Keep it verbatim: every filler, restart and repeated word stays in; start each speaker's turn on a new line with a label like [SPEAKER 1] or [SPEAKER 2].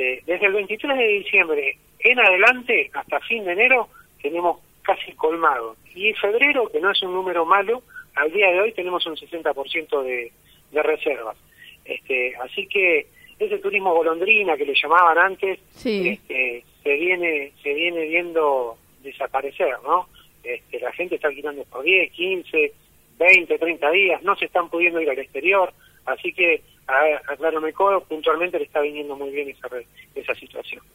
[SPEAKER 1] Este, desde el veintitrés de diciembre en adelante, hasta fin de enero, tenemos casi colmado. Y en febrero, que no es un número malo, al día de hoy tenemos un sesenta por ciento de, de reservas. Este, así que ese turismo golondrina que le llamaban antes,
[SPEAKER 2] sí.
[SPEAKER 1] este, se viene se viene viendo desaparecer, ¿no? Este, la gente está alquilando por diez, quince, veinte, treinta días, no se están pudiendo ir al exterior, así que a, a Claro Mecó puntualmente le está viniendo muy bien esa, esa situación.